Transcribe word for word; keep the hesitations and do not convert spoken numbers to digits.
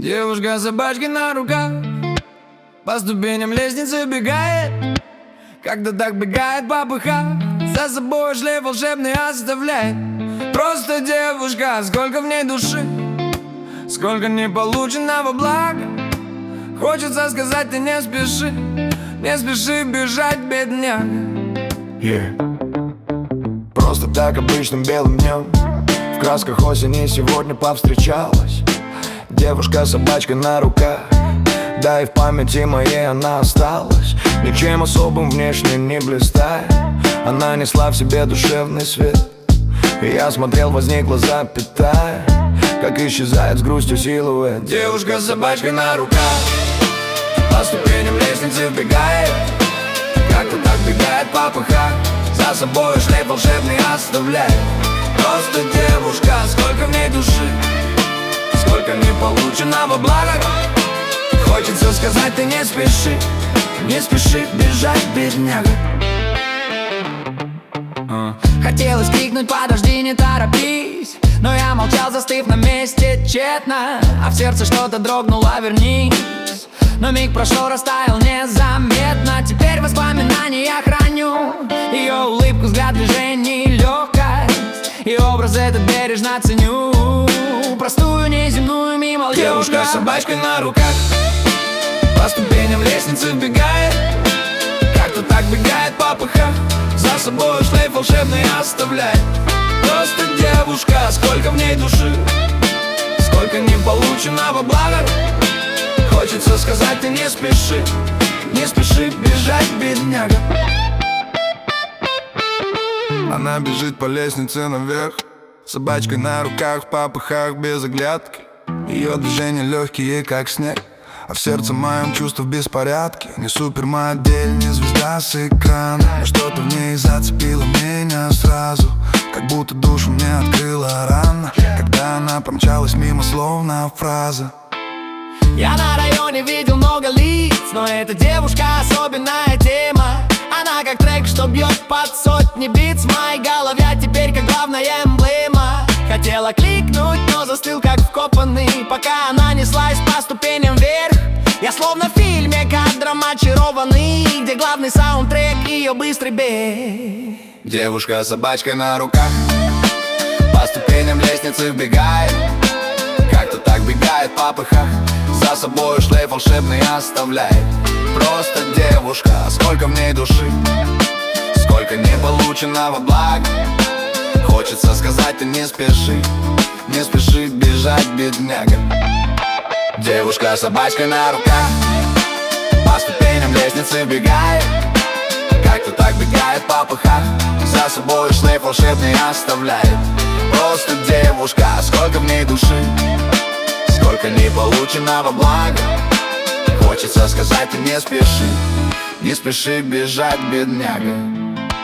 Девушка с собачкой на руках по ступеням лестницы бегает, когда так бегает по пыхах, за собой шлейф волшебный оставляет. Просто девушка, сколько в ней души, сколько не полученного блага. Хочется сказать, ты не спеши, не спеши бежать, бедняга. Yeah. Просто так обычным белым днем в красках осени сегодня повстречалась девушка с собачкой на руках. Да и в памяти моей она осталась, ничем особым внешне не блистая. Она несла в себе душевный свет, и я смотрел, возникла запятая, как исчезает с грустью силуэт. Девушка с собачкой на руках по ступеням лестницы вбегает, как-то так бегает по пыхах, за собой шлейф волшебный оставляет. Просто девушка, сколько в ней души, сколько не полученного блага. Хочется сказать, ты не спеши, не спеши бежать, бедняга. Хотелось крикнуть, подожди, не торопись, но я молчал, застыв на месте тщетно, а в сердце что-то дрогнуло, вернись. Но миг прошел, растаял незаметно. Теперь в воспоминаниях храню ее улыбку, взгляд, движений, легкость, и образ этот бережно ценю. Простую, неземную, мимо девушка с собачкой на руках по ступеням лестницы вбегает, как-то так бегает по пыхах, за собой шлейф волшебный оставляет. Просто девушка, сколько в ней души, сколько не полученного блага. Хочется сказать, ты не спеши, не спеши бежать, бедняга. Она бежит по лестнице наверх, с собачкой на руках, в попыхах без оглядки. Ее движения легкие, как снег, а в сердце моем чувство в беспорядке. Не супермодель, не звезда с экрана, но что-то в ней зацепило меня сразу, как будто душу мне открыла рана, когда она промчалась мимо, словно фраза. Я на районе видел много лиц, но эта девушка особенная тема. Она как трек, что бьет под сотни битс в моей голове, а теперь как главная эмблема. Хотела кликнуть, но застыл как вкопанный, пока она неслась по ступеням вверх. Я словно в фильме кадром очарованный, где главный саундтрек — ее быстрый бег. Девушка с собачкой на руках по ступеням лестницы вбегает, как-то так бегает по пыхах, за собой шлейф волшебный оставляет. Просто девушка, сколько в ней души, сколько не полученного блага. Хочется сказать, ты не спеши, не спеши бежать, бедняга. Девушка с собачкой на руках по ступеням лестницы вбегает, как-то так бегает по пыхах, за собой шлейф волшебный оставляет. Просто девушка, сколько в ней души, сколько не полученного блага. Хочется сказать, ты не спеши, не спеши бежать, бедняга.